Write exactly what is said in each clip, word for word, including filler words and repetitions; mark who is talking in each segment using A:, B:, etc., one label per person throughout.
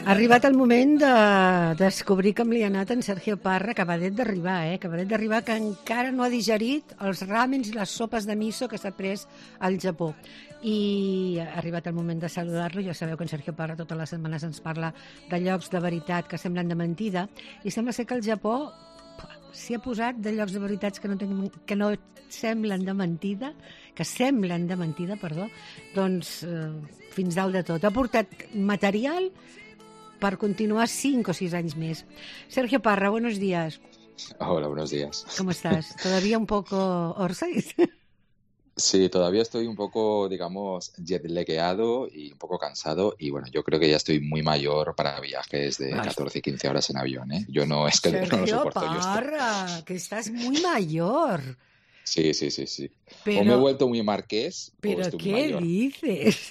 A: Ha arribat el moment de descobrir com li ha anat en Sergio Parra, acabadet d'arribar, eh? acabadet d'arribar, que encara no ha digerit els ràmens i les sopes de miso que s'ha pres al Japó. I ha arribat el moment de saludar-lo. Ja sabeu que en Sergio Parra totes les setmanes ens parla de llocs de veritat que semblen de mentida, i sembla ser que el Japó s'hi ha posat de llocs de veritats que no, tenim, que no semblen de mentida, que semblen de mentida, perdó, doncs eh, fins dalt de tot. Ha portat material para continuar cinco o seis años más. Sergio Parra, buenos días.
B: Hola, buenos días.
A: ¿Cómo estás? ¿Todavía un poco orsais?
B: Sí, todavía estoy un poco, digamos, jetlagueado y un poco cansado. Y bueno, yo creo que ya estoy muy mayor para viajes de catorce, quince horas en avión, ¿eh? Yo no, es que
A: Sergio
B: no lo soporto.
A: Parra,
B: yo esto.
A: que estás muy mayor.
B: Sí, sí, sí, sí.
A: Pero,
B: o me he vuelto muy marqués
A: ¿pero
B: o estoy
A: qué
B: muy mayor.
A: dices?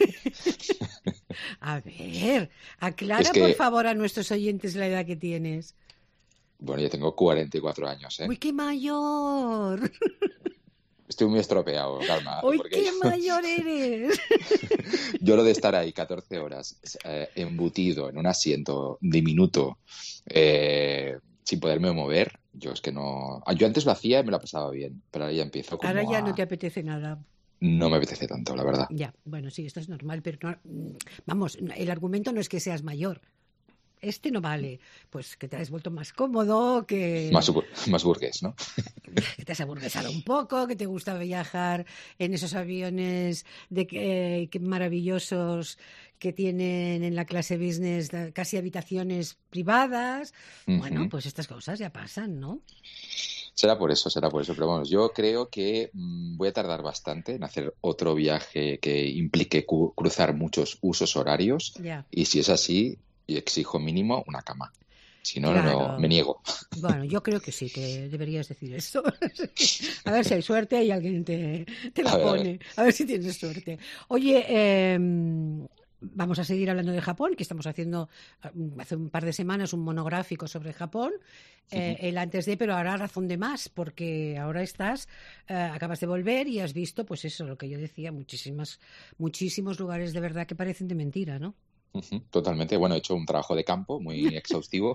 A: A ver, aclara
B: Es que,
A: por favor a nuestros oyentes la edad que tienes.
B: Bueno, yo tengo cuarenta y cuatro años, ¿eh?
A: ¡Uy, qué mayor!
B: Estoy muy estropeado, calma.
A: ¡Uy,
B: porque
A: qué
B: yo...
A: mayor eres!
B: Yo lo de estar ahí catorce horas eh, embutido en un asiento diminuto, eh, sin poderme mover, yo es que no... Yo antes lo hacía y me lo pasaba bien, pero ahora ya empiezo como
A: Ahora ya
B: a...
A: no te apetece nada.
B: No me apetece tanto, la verdad.
A: Ya, bueno, sí, esto es normal, pero no, vamos, el argumento no es que seas mayor. Este no vale. Pues que te has vuelto más cómodo, que...
B: Más, más burgués, ¿no?
A: Que te has aburguesado un poco, que te gusta viajar en esos aviones de que, que maravillosos que tienen en la clase business casi habitaciones privadas. Uh-huh. Bueno, pues estas cosas ya pasan, ¿no?
B: Será por eso, será por eso. Pero bueno, yo creo que mmm, voy a tardar bastante en hacer otro viaje que implique cu- cruzar muchos usos horarios.
A: Ya.
B: Y si es así, exijo mínimo una cama. Si no,
A: claro.
B: no, me niego.
A: Bueno, yo creo que sí, que deberías decir esto. A ver si hay suerte y alguien te, te la a pone. Ver, a, ver. a ver si tienes suerte. Oye, eh, vamos a seguir hablando de Japón, que estamos haciendo hace un par de semanas un monográfico sobre Japón, eh, uh-huh. el antes de, pero ahora razón de más, porque ahora estás, eh, acabas de volver y has visto, pues eso, lo que yo decía, muchísimas, muchísimos lugares de verdad que parecen de mentira, ¿no?
B: Uh-huh, totalmente. Bueno, he hecho un trabajo de campo muy exhaustivo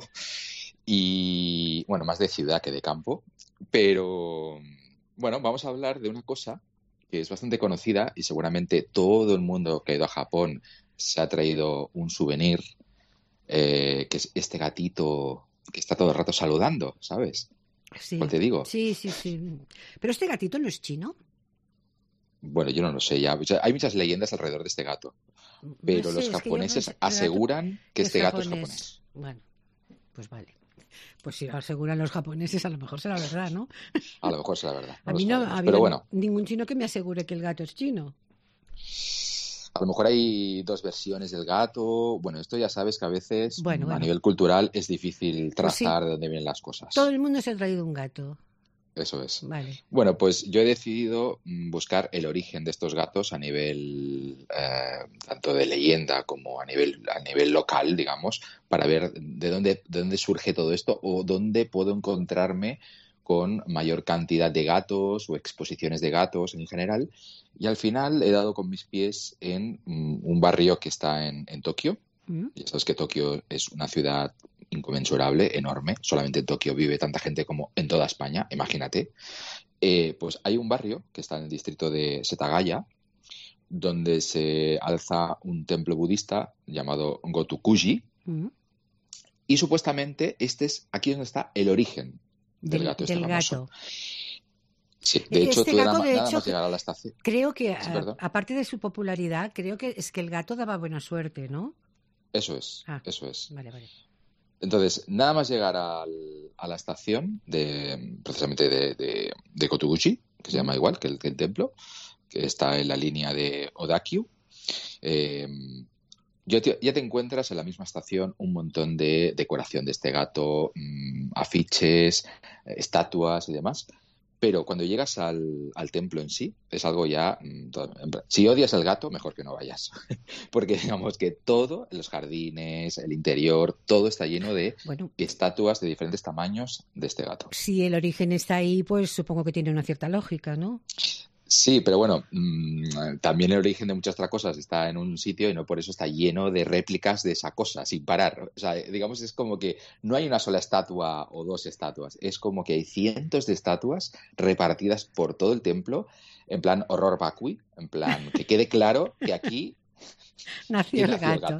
B: y, bueno, más de ciudad que de campo. Pero, bueno, vamos a hablar de una cosa que es bastante conocida y seguramente todo el mundo que ha ido a Japón se ha traído un souvenir, eh, que es este gatito que está todo el rato saludando, ¿sabes?
A: Sí.
B: ¿Cuál te digo?
A: Sí, sí, sí. Pero este gatito no es chino.
B: Bueno, yo no lo sé ya. Hay muchas leyendas alrededor de este gato. Pero no sé, los japoneses que aseguran que, que este gato es japonés.
A: Bueno, pues vale. Pues si lo aseguran los japoneses, a lo mejor será verdad, ¿no?
B: A lo mejor será verdad. No
A: a mí no ha
B: habido bueno.
A: ningún chino que me asegure que el gato es chino.
B: A lo mejor hay dos versiones del gato. Bueno, esto ya sabes que a veces
A: bueno,
B: a
A: bueno.
B: nivel cultural es difícil trazar
A: pues sí.
B: de dónde vienen las cosas.
A: Todo el mundo se ha traído un gato.
B: Eso es.
A: Vale.
B: Bueno, pues yo he decidido buscar el origen de estos gatos a nivel eh, tanto de leyenda como a nivel a nivel local, digamos, para ver de dónde de dónde surge todo esto o dónde puedo encontrarme con mayor cantidad de gatos o exposiciones de gatos en general. Y al final he dado con mis pies en um, un barrio que está en, en Tokio. Mm. Ya sabes que Tokio es una ciudad inconmensurable, enorme. Solamente en Tokio vive tanta gente como en toda España, imagínate. Eh, pues hay un barrio que está en el distrito de Setagaya, donde se alza un templo budista llamado Gotokuji. Mm. Y supuestamente este es aquí donde está el origen del, del gato este
A: del
B: famoso.
A: Gato.
B: Sí, de hecho,
A: este
B: tú
A: gato,
B: nada,
A: de
B: nada
A: hecho,
B: más llegar a la estación.
A: Creo que,
B: sí,
A: a, aparte de su popularidad, creo que es que el gato daba buena suerte, ¿no?
B: Eso es,
A: ah,
B: eso es.
A: Vale, vale.
B: Entonces, nada más llegar al, a la estación de precisamente de, de, de Kotobuchi, que se llama igual que el, que el templo, que está en la línea de Odakyu, eh, ya te, ya te encuentras en la misma estación un montón de decoración de este gato, mmm, afiches, estatuas y demás. Pero cuando llegas al, al templo en sí, es algo ya... Si odias el gato, mejor que no vayas. Porque digamos que todo, los jardines, el interior, todo está lleno de bueno, estatuas de diferentes tamaños de este gato.
A: Si el origen está ahí, pues supongo que tiene una cierta lógica, ¿no?
B: Sí, pero bueno, mmm, también el origen de muchas otras cosas está en un sitio y no por eso está lleno de réplicas de esa cosa, sin parar. O sea, digamos, es como que no hay una sola estatua o dos estatuas, es como que hay cientos de estatuas repartidas por todo el templo, en plan horror vacui, en plan que quede claro que aquí,
A: nació,
B: aquí
A: el,
B: nació
A: gato.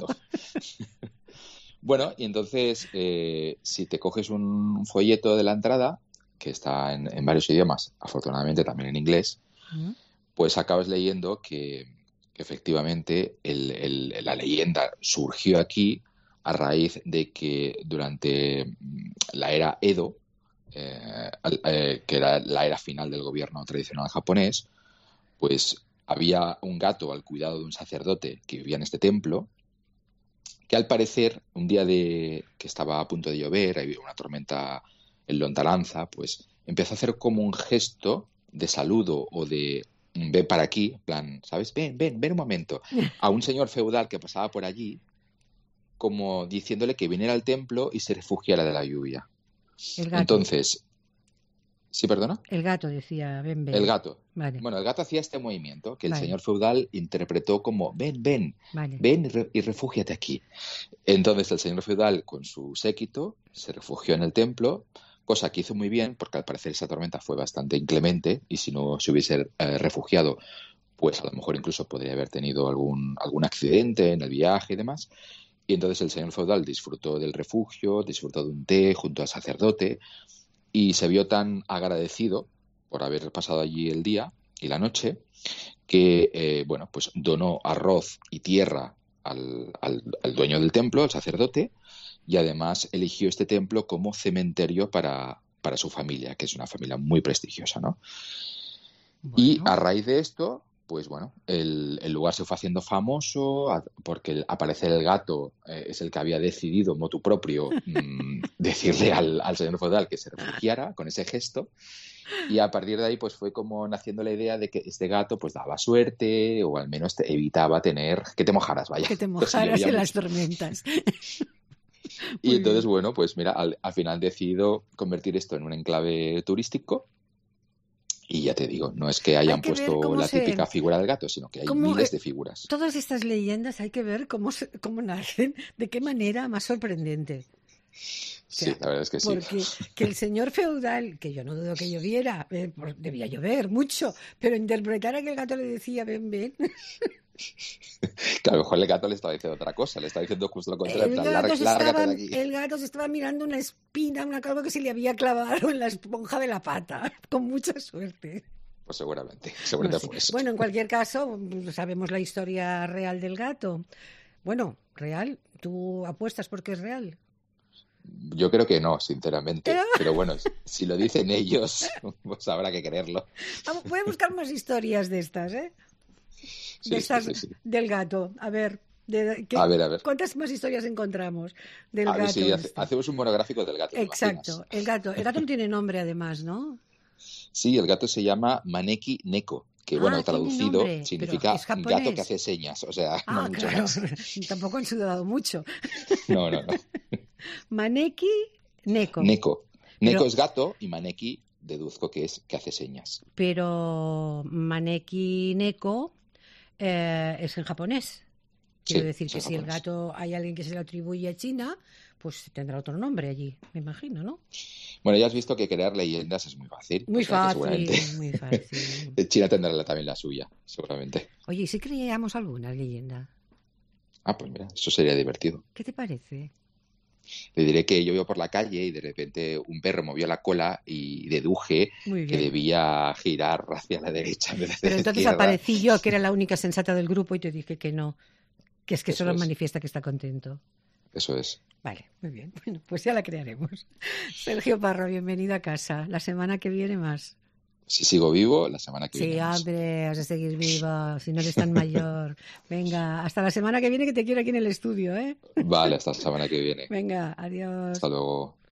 B: el gato. Bueno, y entonces, eh, si te coges un folleto de la entrada, que está en, en varios idiomas, afortunadamente también en inglés, ¿Mm? Pues acabas leyendo que, que efectivamente el, el, la leyenda surgió aquí a raíz de que durante la era Edo, eh, eh, que era la era final del gobierno tradicional japonés, pues había un gato al cuidado de un sacerdote que vivía en este templo, que al parecer, un día de que estaba a punto de llover, había una tormenta en lontananza, pues empezó a hacer como un gesto de saludo o de ven para aquí, en plan, ¿sabes? Ven, ven, ven un momento. A un señor feudal que pasaba por allí, como diciéndole que viniera al templo y se refugiara de la lluvia.
A: El gato.
B: Entonces, ¿sí, perdona?
A: El gato decía, ven, ven.
B: El gato.
A: Vale.
B: Bueno, el gato hacía este movimiento que el
A: vale.
B: señor feudal interpretó como ven, ven,
A: vale.
B: ven y, re- y refúgiate aquí. Entonces el señor feudal con su séquito se refugió en el templo, cosa que hizo muy bien porque al parecer esa tormenta fue bastante inclemente y si no se hubiese eh, refugiado, pues a lo mejor incluso podría haber tenido algún, algún accidente en el viaje y demás. Y entonces el señor feudal disfrutó del refugio, disfrutó de un té junto al sacerdote y se vio tan agradecido por haber pasado allí el día y la noche que, eh, bueno, pues donó arroz y tierra al, al, al dueño del templo, al sacerdote, y además eligió este templo como cementerio para, para su familia, que es una familia muy prestigiosa, ¿no? Bueno. Y a raíz de esto, pues bueno, el, el lugar se fue haciendo famoso a, porque el, al parecer el gato eh, es el que había decidido, motu propio, mmm, decirle al, al señor feudal que se refugiara con ese gesto. Y a partir de ahí pues fue como naciendo la idea de que este gato pues daba suerte o al menos te evitaba tener que te mojaras, vaya.
A: Que te mojaras en las tormentas.
B: Y entonces, bien. bueno, pues mira, al, al final he decidido convertir esto en un enclave turístico y ya te digo, no es que hayan
A: hay que
B: puesto la
A: se...
B: típica figura del gato, sino que hay miles de figuras.
A: Todas estas leyendas hay que ver cómo, se, cómo nacen, de qué manera más sorprendente.
B: O sea, sí, la verdad es que sí.
A: Porque que el señor feudal, que yo no dudo que lloviera, eh, debía llover mucho, pero interpretara que el gato le decía ven, ven.
B: Que a lo mejor el gato le estaba diciendo otra cosa, le estaba diciendo justo lo contrario.
A: El,
B: plan,
A: gato se
B: lárgate
A: estaba,
B: de aquí.
A: el gato se estaba mirando una espina, una calva que se le había clavado en la esponja de la pata, con mucha suerte.
B: Pues seguramente, seguramente
A: no sé.
B: fue eso.
A: Bueno, en cualquier caso, sabemos la historia real del gato. Bueno, real, ¿tú apuestas porque es real?
B: Yo creo que no, sinceramente. Pero bueno, si lo dicen ellos, pues habrá que creerlo.
A: Voy a buscar más historias de estas, ¿eh?
B: Sí,
A: de estas
B: sí, sí, sí.
A: del gato. A ver, de, ¿qué,
B: a ver, a ver.
A: ¿cuántas más historias encontramos del
B: a
A: gato?
B: Ver si
A: este?
B: hacemos un monográfico del gato.
A: Exacto, el gato. El gato no tiene nombre además, ¿no?
B: Sí, el gato se llama Maneki Neko. Que
A: ah,
B: bueno, traducido
A: nombre,
B: significa gato que hace señas, o sea,
A: ah,
B: no mucho
A: claro.
B: más.
A: Tampoco han sudado mucho.
B: No, no, no.
A: Maneki Neko.
B: Neko. Neko
A: Pero,
B: es gato y Maneki deduzco que es que hace señas.
A: Pero Maneki Neko eh, es en japonés. Quiero
B: sí,
A: decir que si el gato hay alguien que se lo atribuye a China, pues tendrá otro nombre allí, me imagino, ¿no?
B: Bueno, ya has visto que crear leyendas es muy fácil.
A: Muy
B: o sea,
A: fácil,
B: seguramente
A: muy fácil.
B: China tendrá también la suya, seguramente.
A: Oye, ¿y si creíamos alguna leyenda?
B: Ah, pues mira, eso sería divertido.
A: ¿Qué te parece?
B: Le diré que yo iba por la calle y de repente un perro movió la cola y deduje que debía girar hacia la derecha en vez de
A: Pero entonces
B: izquierda.
A: Aparecí yo, que era la única sensata del grupo, y te dije que no, que es que
B: Eso
A: solo
B: es.
A: manifiesta que está contento.
B: Eso es.
A: Vale, muy bien. Bueno, pues ya la crearemos. Sergio Parra, bienvenido a casa. La semana que viene más.
B: Si sigo vivo, la semana que
A: sí,
B: viene más.
A: Sí, hombre, has de seguir vivo, si no eres tan mayor. Venga, hasta la semana que viene, que te quiero aquí en el estudio, ¿eh?
B: Vale, hasta la semana que viene.
A: Venga, adiós.
B: Hasta luego.